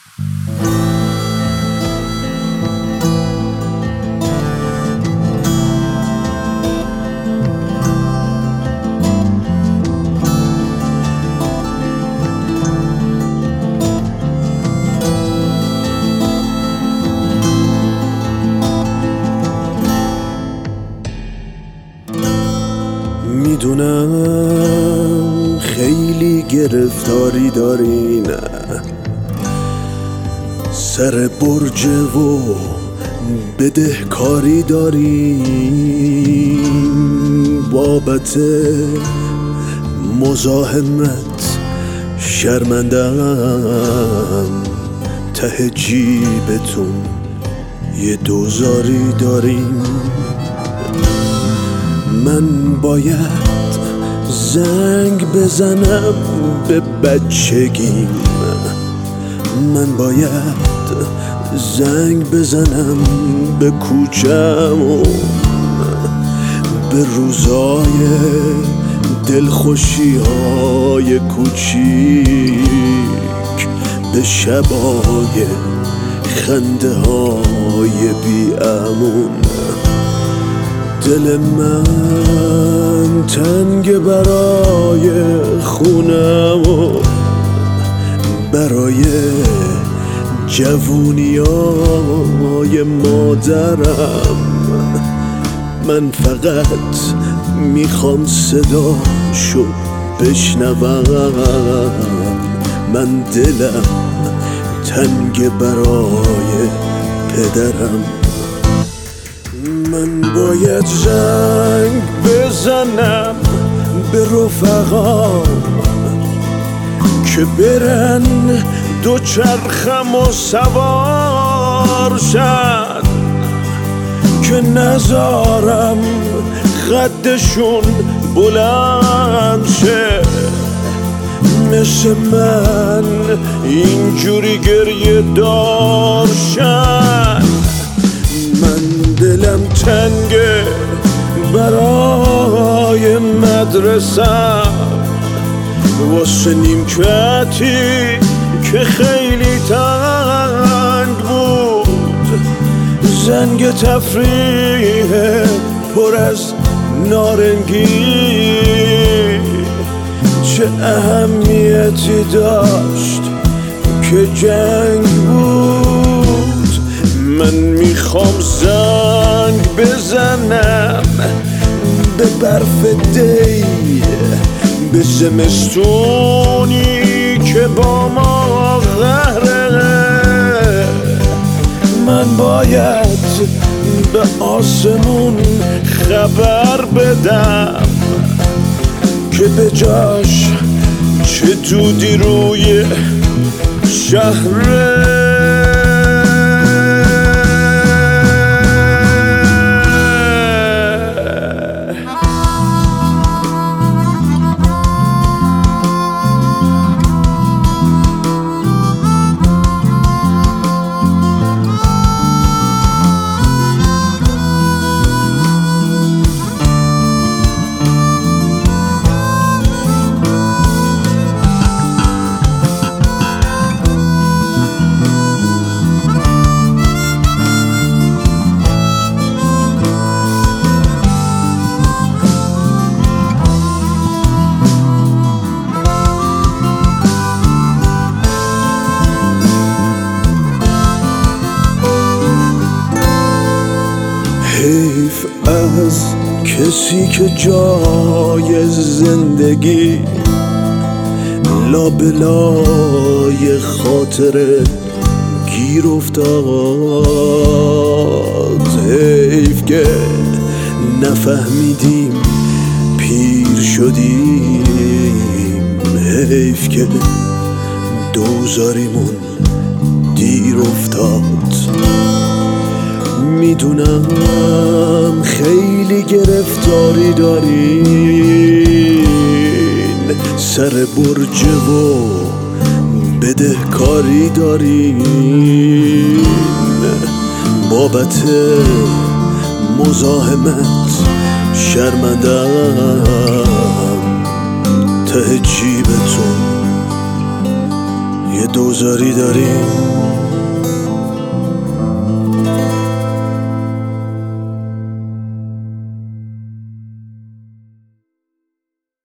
میدونم خیلی گرفتاری داری، نه سر برج و بدهکاری داری، بابت مزاحمت شرمندم، ته جیبتون یه دوزاری داریم. من باید زنگ بزنم به بچگیم، من باید زنگ بزنم به کوچمون، به روزای دلخوشی‌های کوچیک، به شبای خنده‌های بی‌امون. دل من تنگ برای خونم و برای جوونیای مادرم. من فقط میخوام صداشو بشنوم، من دلم تنگ برای پدرم. من باید زنگ بزنم به رفقام که برن دوچرخم و سوار شن، که نذارم قدشون بلند شه، مثل من اینجوری گریه دار شن. من دلم تنگه برای مدرسم، واسه نیمکتی که خیلی تنگ بود، زنگ تفریح پر از نارنگی چه اهمیتی داشت که جنگ بود. من میخوام زنگ بزنم به برف دی، به زمستونی که با ما قهره. من باید به آسمون خبر بدم که به جاش چه دودی روی شهره. حیف از کسی که جای زندگی لابلای خاطره گیر افتاد. حیف که نفهمیدیم پیر شدیم، حیف که دوزاریمون دیر افتاد. میدونم خیلی گرفتاری دارین، سر برج و بدهکاری دارین، بابت مزاحمت شرمندم، ته جیبتون یه دوزاری داریم